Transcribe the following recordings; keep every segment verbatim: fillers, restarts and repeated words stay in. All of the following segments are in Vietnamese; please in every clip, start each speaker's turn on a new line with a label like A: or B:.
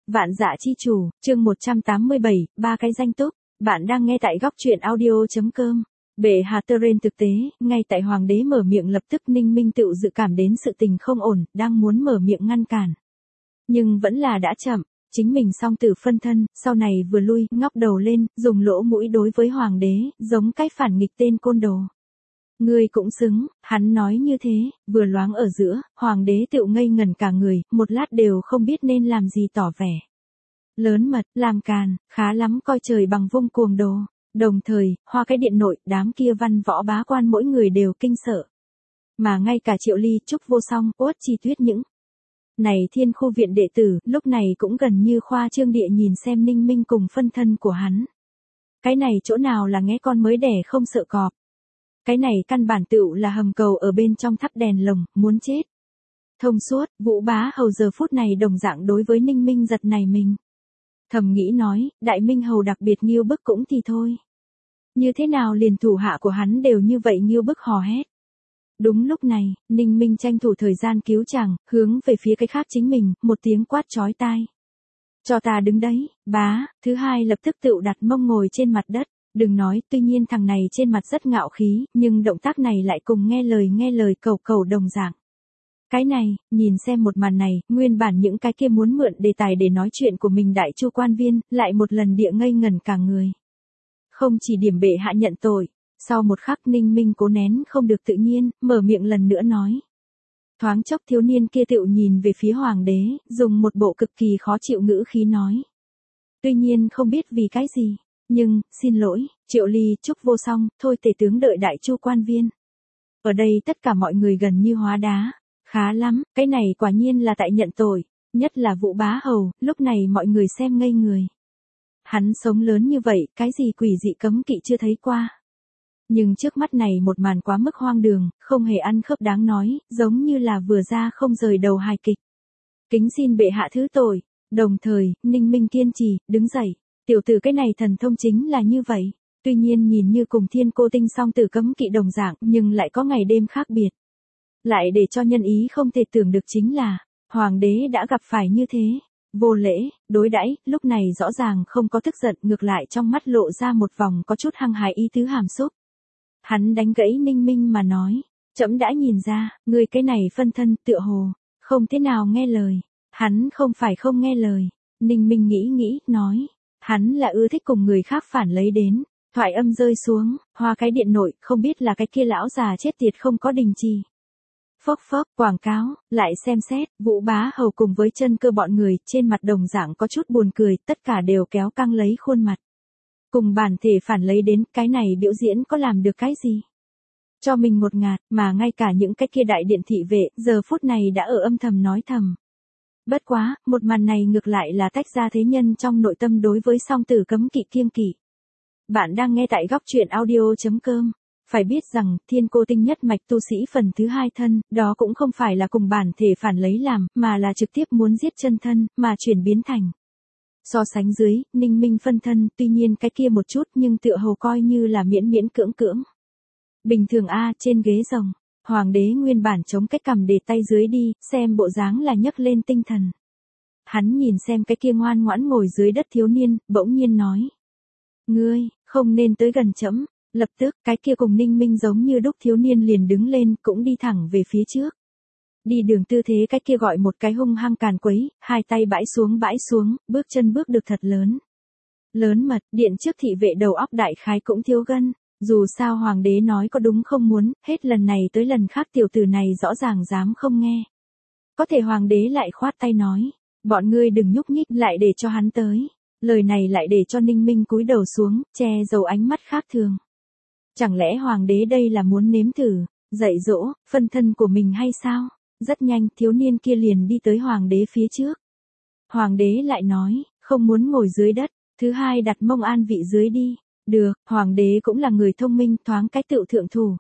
A: Vạn Dạ Chi Chủ, chương một trăm tám mươi bảy, ba cái danh túc. Bạn đang nghe tại góc truyện audio.com. Bệ hạ Teren thực tế, ngay tại hoàng đế mở miệng lập tức Ninh Minh tự dự cảm đến sự tình không ổn, đang muốn mở miệng ngăn cản. Nhưng vẫn là đã chậm, chính mình song tử phân thân, sau này vừa lui, ngóc đầu lên, dùng lỗ mũi đối với hoàng đế, giống cái phản nghịch tên côn đồ. Ngươi cũng xứng, hắn nói như thế, vừa loáng ở giữa, hoàng đế tựu ngây ngẩn cả người, một lát đều không biết nên làm gì tỏ vẻ. Lớn mật, làm càn, khá lắm coi trời bằng vung cuồng đồ. Đồng thời, Hoa cái điện nội, đám kia văn võ bá quan mỗi người đều kinh sợ. Mà ngay cả Triệu Ly, Trúc Vô Song, Uất Chi Tuyết những này thiên khu viện đệ tử, lúc này cũng gần như khoa trương địa nhìn xem Ninh Minh cùng phân thân của hắn. Cái này chỗ nào là nghe con mới đẻ không sợ cọp. Cái này căn bản tựu là hầm cầu ở bên trong thắp đèn lồng, muốn chết. Thông suốt, Vũ Bá Hầu giờ phút này đồng dạng đối với Ninh Minh giật này mình. Thầm nghĩ nói, Đại Minh Hầu đặc biệt nghiêu bức cũng thì thôi. Như thế nào liền thủ hạ của hắn đều như vậy nghiêu bức hò hét. Đúng lúc này, Ninh Minh tranh thủ thời gian cứu chàng, hướng về phía cái khác chính mình, một tiếng quát chói tai. Cho ta đứng đấy, bá, thứ hai lập tức tựu đặt mông ngồi trên mặt đất. Đừng nói, tuy nhiên thằng này trên mặt rất ngạo khí, nhưng động tác này lại cùng nghe lời nghe lời cầu cầu đồng dạng. Cái này, nhìn xem một màn này, nguyên bản những cái kia muốn mượn đề tài để nói chuyện của mình đại chu quan viên, lại một lần địa ngây ngẩn cả người. Không chỉ điểm bệ hạ nhận tội, sau một khắc Ninh Minh cố nén không được tự nhiên, mở miệng lần nữa nói. Thoáng chốc thiếu niên kia tựu nhìn về phía hoàng đế, dùng một bộ cực kỳ khó chịu ngữ khí nói. Tuy nhiên không biết vì cái gì. Nhưng, xin lỗi, Triệu Ly, Trúc Vô Song, thôi tể tướng đợi đại chu quan viên. Ở đây tất cả mọi người gần như hóa đá. Khá lắm, cái này quả nhiên là tại nhận tội, nhất là Vũ Bá Hầu, lúc này mọi người xem ngây người. Hắn sống lớn như vậy, cái gì quỷ dị cấm kỵ chưa thấy qua. Nhưng trước mắt này một màn quá mức hoang đường, không hề ăn khớp đáng nói, giống như là vừa ra không rời đầu hài kịch. Kính xin bệ hạ thứ tội, đồng thời, Ninh Minh kiên trì, đứng dậy. Tiểu tử cái này thần thông chính là như vậy, tuy nhiên nhìn như cùng thiên cô tinh song tử cấm kỵ đồng dạng nhưng lại có ngày đêm khác biệt. Lại để cho nhân ý không thể tưởng được chính là, hoàng đế đã gặp phải như thế, vô lễ, đối đãi, lúc này rõ ràng không có tức giận ngược lại trong mắt lộ ra một vòng có chút hăng hái ý tứ hàm xúc. Hắn đánh gãy Ninh Minh mà nói, trẫm đã nhìn ra, người cái này phân thân tựa hồ, không thế nào nghe lời, hắn không phải không nghe lời, Ninh Minh nghĩ nghĩ, nói. Hắn là ưa thích cùng người khác phản lấy đến, thoại âm rơi xuống, Hoa cái điện nội, không biết là cái kia lão già chết tiệt không có đình chỉ. Phốc phốc, quảng cáo, lại xem xét, Vũ Bá Hầu cùng với chân cơ bọn người, trên mặt đồng dạng có chút buồn cười, tất cả đều kéo căng lấy khuôn mặt. Cùng bản thể phản lấy đến, cái này biểu diễn có làm được cái gì? Cho mình một ngạt, mà ngay cả những cái kia đại điện thị vệ, giờ phút này đã ở âm thầm nói thầm. Bất quá, một màn này ngược lại là tách ra thế nhân trong nội tâm đối với song tử cấm kỵ kiêng kỵ. Bạn đang nghe tại góc truyện audio.com. Phải biết rằng, thiên cô tinh nhất mạch tu sĩ phần thứ hai thân, đó cũng không phải là cùng bản thể phản lấy làm, mà là trực tiếp muốn giết chân thân, mà chuyển biến thành. So sánh dưới, Ninh Minh phân thân, tuy nhiên cái kia một chút nhưng tựa hồ coi như là miễn miễn cưỡng cưỡng. Bình thường A, trên ghế rồng. Hoàng đế nguyên bản chống cái cằm để tay dưới đi, xem bộ dáng là nhấc lên tinh thần. Hắn nhìn xem cái kia ngoan ngoãn ngồi dưới đất thiếu niên, bỗng nhiên nói. Ngươi, không nên tới gần trẫm. Lập tức, cái kia cùng Ninh Minh giống như đúc thiếu niên liền đứng lên, cũng đi thẳng về phía trước. Đi đường tư thế cái kia gọi một cái hung hăng càn quấy, hai tay bãi xuống bãi xuống, bước chân bước được thật lớn. Lớn mật, điện trước thị vệ đầu óc đại khái cũng thiếu gân. Dù sao hoàng đế nói có đúng không muốn, hết lần này tới lần khác tiểu tử này rõ ràng dám không nghe. Có thể hoàng đế lại khoát tay nói, bọn ngươi đừng nhúc nhích lại để cho hắn tới. Lời này lại để cho Ninh Minh cúi đầu xuống, che giấu ánh mắt khác thường. Chẳng lẽ hoàng đế đây là muốn nếm thử, dạy dỗ, phân thân của mình hay sao? Rất nhanh thiếu niên kia liền đi tới hoàng đế phía trước. Hoàng đế lại nói, không muốn ngồi dưới đất, thứ hai đặt mông an vị dưới đi. Được, hoàng đế cũng là người thông minh thoáng cái tựu thượng thủ.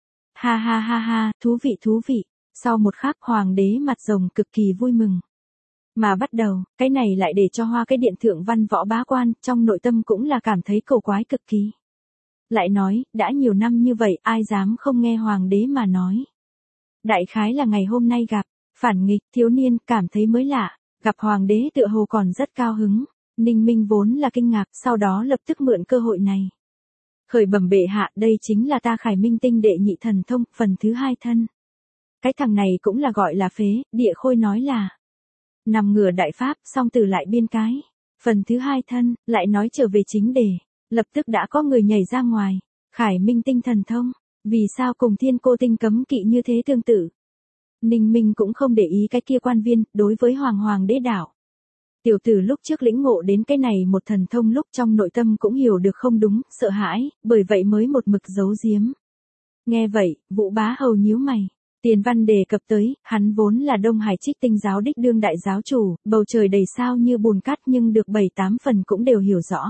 A: Ha ha ha ha, thú vị thú vị. Sau một khắc hoàng đế mặt rồng cực kỳ vui mừng. Mà bắt đầu, cái này lại để cho Hoa cái điện thượng văn võ bá quan, trong nội tâm cũng là cảm thấy cầu quái cực kỳ. Lại nói, đã nhiều năm như vậy ai dám không nghe hoàng đế mà nói. Đại khái là ngày hôm nay gặp, phản nghịch thiếu niên cảm thấy mới lạ, Gặp hoàng đế tựa hồ còn rất cao hứng, Ninh Minh vốn là kinh ngạc, sau đó lập tức mượn cơ hội này. Khởi bẩm bệ hạ, đây chính là ta Khải Minh tinh đệ nhị thần thông, phần thứ hai thân. Cái thằng này cũng là gọi là phế, địa khôi nói là nằm ngửa đại pháp, song từ lại biên cái. Phần thứ hai thân, lại nói trở về chính đề, lập tức đã có người nhảy ra ngoài. Khải Minh tinh thần thông, vì sao cùng thiên cô tinh cấm kỵ như thế tương tự? Ninh Minh cũng không để ý cái kia quan viên, đối với hoàng hoàng đế đảo. Tiểu tử lúc trước lĩnh ngộ đến cái này một thần thông lúc trong nội tâm cũng hiểu được không đúng, sợ hãi, bởi vậy mới một mực giấu giếm. Nghe vậy, Vũ Bá Hầu nhíu mày. Tiền văn đề cập tới, hắn vốn là Đông Hải Trích Tinh giáo đích đương đại giáo chủ, bầu trời đầy sao như bùn cát nhưng được bảy tám phần cũng đều hiểu rõ.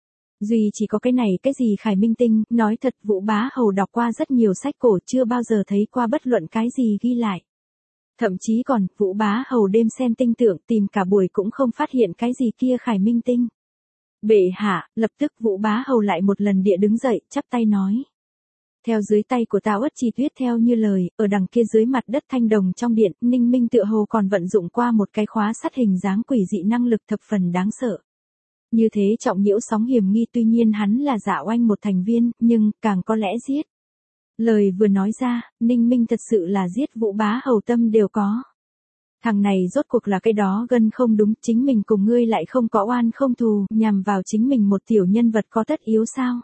A: Duy chỉ có cái này cái gì Khải Minh tinh, nói thật Vũ Bá Hầu đọc qua rất nhiều sách cổ chưa bao giờ thấy qua bất luận cái gì ghi lại. Thậm chí còn, Vũ Bá Hầu đêm xem tinh tượng tìm cả buổi cũng không phát hiện cái gì kia Khải Minh tinh. Bệ hạ, lập tức Vũ Bá Hầu lại một lần địa đứng dậy, chắp tay nói. Theo dưới tay của ta Uất Chi Tuyết theo như lời, ở đằng kia dưới mặt đất thanh đồng trong điện, Ninh Minh tựa hồ còn vận dụng qua một cái khóa sắt hình dáng quỷ dị năng lực thập phần đáng sợ. Như thế trọng nhiễu sóng hiểm nghi tuy nhiên hắn là Dạ Oanh một thành viên, nhưng càng có lẽ giết. Lời vừa nói ra, Ninh Minh thật sự là giết Vũ Bá Hầu tâm đều có. Thằng này rốt cuộc là cái đó gân không đúng, chính mình cùng ngươi lại không có oan không thù, nhằm vào chính mình một tiểu nhân vật có tất yếu sao?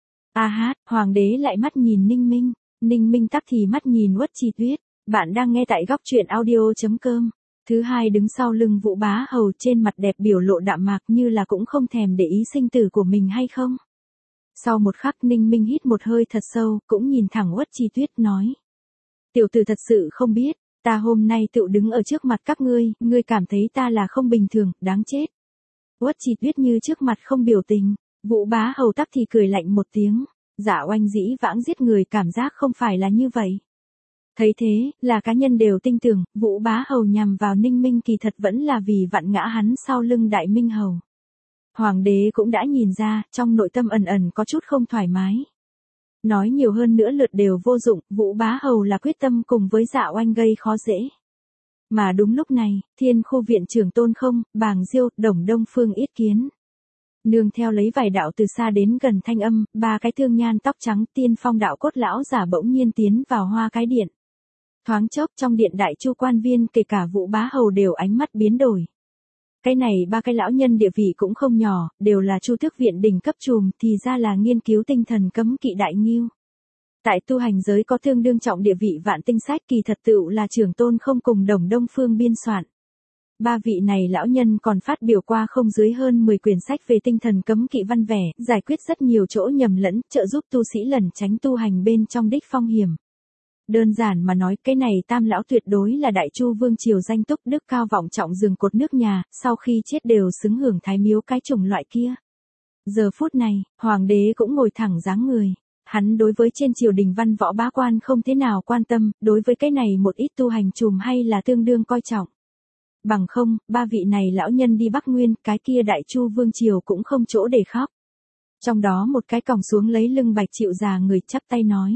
A: A hát, hoàng đế lại mắt nhìn Ninh Minh, Ninh Minh tắc thì mắt nhìn Uất Chi Tuyết. Bạn đang nghe tại góc truyện audio.com. Thứ hai đứng sau lưng Vũ Bá Hầu trên mặt đẹp biểu lộ đạm mạc như là cũng không thèm để ý sinh tử của mình hay không. Sau một khắc Ninh Minh hít một hơi thật sâu, cũng nhìn thẳng Uất Chi Tuyết nói. Tiểu tử thật sự không biết, ta hôm nay tự đứng ở trước mặt các ngươi, ngươi cảm thấy ta là không bình thường, đáng chết. Uất Chi Tuyết như trước mặt không biểu tình, Vũ Bá Hầu tắc thì cười lạnh một tiếng, Dạ Oanh dĩ vãng giết người cảm giác không phải là như vậy. Thấy thế, là cá nhân đều tin tưởng, Vũ Bá Hầu nhằm vào Ninh Minh kỳ thật vẫn là vì vặn ngã hắn sau lưng Đại Minh Hầu. Hoàng đế cũng đã nhìn ra, trong nội tâm ẩn ẩn có chút không thoải mái. Nói nhiều hơn nữa lượt đều vô dụng, Vũ Bá Hầu là quyết tâm cùng với Dạ Oanh gây khó dễ. Mà đúng lúc này, Thiên Khu viện trưởng Tôn Không, Bàng Diêu, Đồng Đông Phương Yết Kiến. Nương theo lấy vài đạo từ xa đến gần thanh âm, ba cái thương nhan tóc trắng tiên phong đạo cốt lão giả bỗng nhiên tiến vào hoa cái điện. Thoáng chốc trong điện đại chu quan viên kể cả Vũ Bá Hầu đều ánh mắt biến đổi. Cái này ba cái lão nhân địa vị cũng không nhỏ, đều là Chu Tước viện đỉnh cấp trùm, thì ra là nghiên cứu tinh thần cấm kỵ đại nghiêu. Tại tu hành giới có tương đương trọng địa vị vạn tinh sách kỳ thật tựu là trưởng Tôn Không cùng Đồng Đông Phương biên soạn. Ba vị này lão nhân còn phát biểu qua không dưới hơn mười quyển sách về tinh thần cấm kỵ văn vẻ, giải quyết rất nhiều chỗ nhầm lẫn, trợ giúp tu sĩ lẩn tránh tu hành bên trong đích phong hiểm. Đơn giản mà nói, cái này tam lão tuyệt đối là Đại Chu vương triều danh túc đức cao vọng trọng giường cột nước nhà, sau khi chết đều xứng hưởng thái miếu cái chủng loại kia. Giờ phút này, hoàng đế cũng ngồi thẳng dáng người. Hắn đối với trên triều đình văn võ bá quan không thế nào quan tâm, đối với cái này một ít tu hành trùm hay là tương đương coi trọng. Bằng không, ba vị này lão nhân đi Bắc Nguyên, cái kia Đại Chu vương triều cũng không chỗ để khóc. Trong đó một cái còng xuống lấy lưng bạch chịu già người chắp tay nói.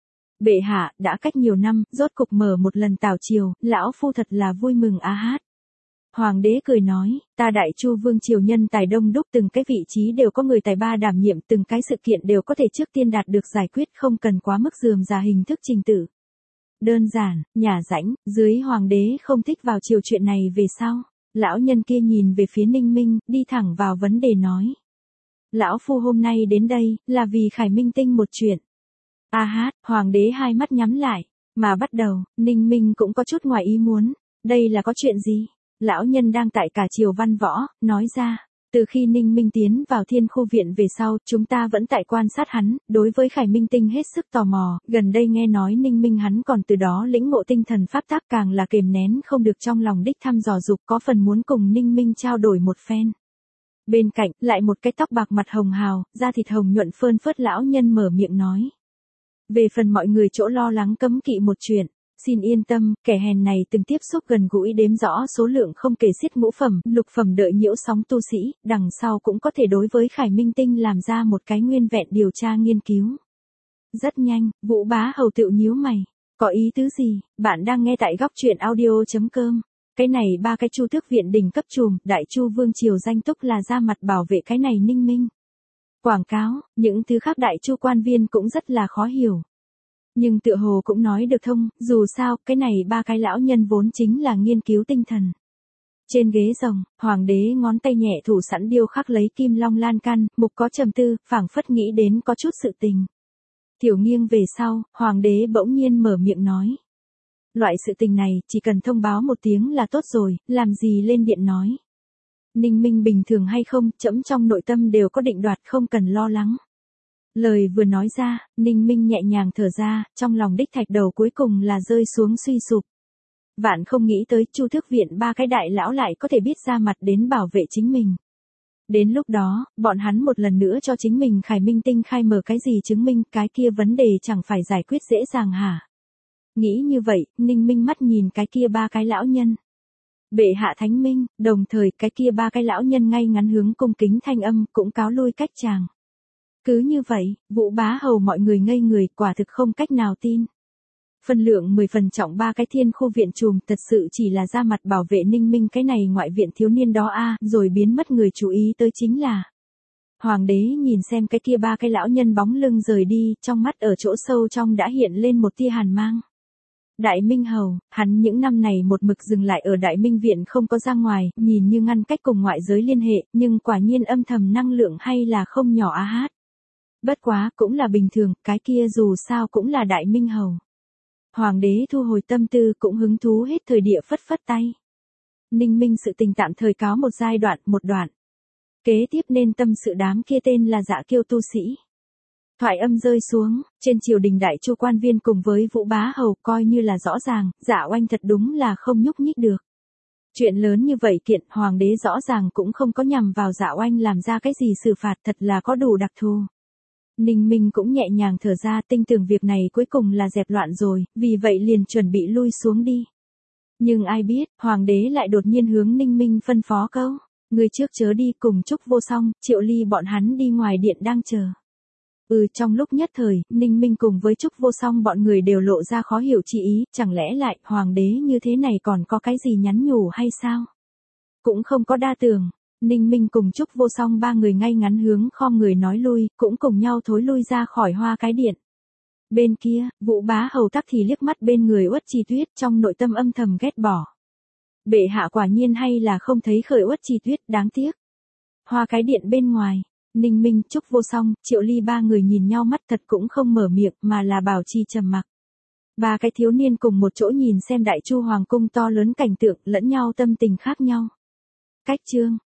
A: Bệ hạ, đã cách nhiều năm, rốt cục mở một lần tảo triều, lão phu thật là vui mừng a hát. Hoàng đế cười nói, ta Đại Chu vương triều nhân tài đông đúc, từng cái vị trí đều có người tài ba đảm nhiệm, từng cái sự kiện đều có thể trước tiên đạt được giải quyết, không cần quá mức rườm rà hình thức trình tự. Đơn giản, nhà rãnh, dưới hoàng đế không thích vào chiều chuyện này về sau. Lão nhân kia nhìn về phía Ninh Minh, đi thẳng vào vấn đề nói. Lão phu hôm nay đến đây, là vì Khải Minh tinh một chuyện. A hát, hoàng đế hai mắt nhắm lại, mà bắt đầu, Ninh Minh cũng có chút ngoài ý muốn. Đây là có chuyện gì? Lão nhân đang tại cả triều văn võ, nói ra. Từ khi Ninh Minh tiến vào Thiên Khu viện về sau, chúng ta vẫn tại quan sát hắn, đối với Khải Minh tinh hết sức tò mò, gần đây nghe nói Ninh Minh hắn còn từ đó lĩnh ngộ tinh thần pháp tác càng là kềm nén không được trong lòng đích thăm dò dục, có phần muốn cùng Ninh Minh trao đổi một phen. Bên cạnh, lại một cái tóc bạc mặt hồng hào, da thịt hồng nhuận phơn phớt lão nhân mở miệng nói. Về phần mọi người chỗ lo lắng cấm kỵ một chuyện. Xin yên tâm, kẻ hèn này từng tiếp xúc gần gũi đếm rõ số lượng không kể xiết ngũ phẩm, lục phẩm đợi nhiễu sóng tu sĩ, đằng sau cũng có thể đối với Khải Minh tinh làm ra một cái nguyên vẹn điều tra nghiên cứu. Rất nhanh, Vũ Bá Hầu tựu nhíu mày, có ý tứ gì, bạn đang nghe tại góc truyện audio.com. Cái này ba cái Chu Tước viện đỉnh cấp trùm, Đại Chu vương triều danh túc là ra mặt bảo vệ cái này Ninh Minh. Quảng cáo, những thứ khác Đại Chu quan viên cũng rất là khó hiểu. Nhưng tựa hồ cũng nói được thông, dù sao, cái này ba cái lão nhân vốn chính là nghiên cứu tinh thần. Trên ghế rồng, hoàng đế ngón tay nhẹ thủ sẵn điêu khắc lấy kim long lan can, mục có trầm tư, phảng phất nghĩ đến có chút sự tình. Tiểu nghiêng về sau, hoàng đế bỗng nhiên mở miệng nói. Loại sự tình này, chỉ cần thông báo một tiếng là tốt rồi, làm gì lên điện nói. Ninh Minh bình thường hay không, trẫm trong nội tâm đều có định đoạt, không cần lo lắng. Lời vừa nói ra, Ninh Minh nhẹ nhàng thở ra, trong lòng đích thạch đầu cuối cùng là rơi xuống suy sụp. Vạn không nghĩ tới Chu Tước viện ba cái đại lão lại có thể biết ra mặt đến bảo vệ chính mình. Đến lúc đó, bọn hắn một lần nữa cho chính mình Khải Minh Tinh khai mở cái gì chứng minh, cái kia vấn đề chẳng phải giải quyết dễ dàng hả? Nghĩ như vậy, Ninh Minh mắt nhìn cái kia ba cái lão nhân. Bệ hạ thánh minh, đồng thời cái kia ba cái lão nhân ngay ngắn hướng cung kính thanh âm cũng cáo lui cách chàng. Cứ như vậy, Vũ Bá Hầu mọi người ngây người, quả thực không cách nào tin. Phân lượng mười phần trọng ba cái thiên khu viện trùm thật sự chỉ là ra mặt bảo vệ Ninh Minh cái này ngoại viện thiếu niên đó a, rồi biến mất người chú ý tới chính là. Hoàng đế nhìn xem cái kia ba cái lão nhân bóng lưng rời đi, trong mắt ở chỗ sâu trong đã hiện lên một tia hàn mang. Đại Minh Hầu, hắn những năm này một mực dừng lại ở Đại Minh Viện không có ra ngoài, nhìn như ngăn cách cùng ngoại giới liên hệ, nhưng quả nhiên âm thầm năng lượng hay là không nhỏ a hát. Bất quá, cũng là bình thường, cái kia dù sao cũng là Đại Minh Hầu. Hoàng đế thu hồi tâm tư cũng hứng thú hết thời địa phất phất tay. Ninh Minh sự tình tạm thời có một giai đoạn, một đoạn. Kế tiếp nên tâm sự đám kia tên là Dạ Kiêu tu sĩ. Thoại âm rơi xuống, trên triều đình Đại Chu quan viên cùng với Vũ Bá Hầu coi như là rõ ràng, Dạ Oanh thật đúng là không nhúc nhích được. Chuyện lớn như vậy kiện, hoàng đế rõ ràng cũng không có nhằm vào Dạ Oanh làm ra cái gì xử phạt, thật là có đủ đặc thù. Ninh Minh cũng nhẹ nhàng thở ra, tin tưởng việc này cuối cùng là dẹp loạn rồi, vì vậy liền chuẩn bị lui xuống đi. Nhưng ai biết, hoàng đế lại đột nhiên hướng Ninh Minh phân phó câu, người trước chớ đi, cùng Trúc Vô Song, Triệu Ly bọn hắn đi ngoài điện đang chờ. Ừ, trong lúc nhất thời, Ninh Minh cùng với Trúc Vô Song bọn người đều lộ ra khó hiểu chi ý, chẳng lẽ lại, hoàng đế như thế này còn có cái gì nhắn nhủ hay sao? Cũng không có đa tưởng. Ninh Minh cùng Trúc Vô Song ba người ngay ngắn hướng khom người nói lui, cũng cùng nhau thối lui ra khỏi Hoa Cái Điện. Bên kia, Vũ Bá Hầu tắc thì liếc mắt bên người Uất Chi Tuyết, trong nội tâm âm thầm ghét bỏ. Bệ hạ quả nhiên hay là không thấy khởi Uất Chi Tuyết, đáng tiếc. Hoa Cái Điện bên ngoài, Ninh Minh, Trúc Vô Song, Triệu Ly ba người nhìn nhau mắt thật cũng không mở miệng mà là bảo trì trầm mặc. Ba cái thiếu niên cùng một chỗ nhìn xem Đại Chu Hoàng cung to lớn cảnh tượng, lẫn nhau tâm tình khác nhau. Cách chương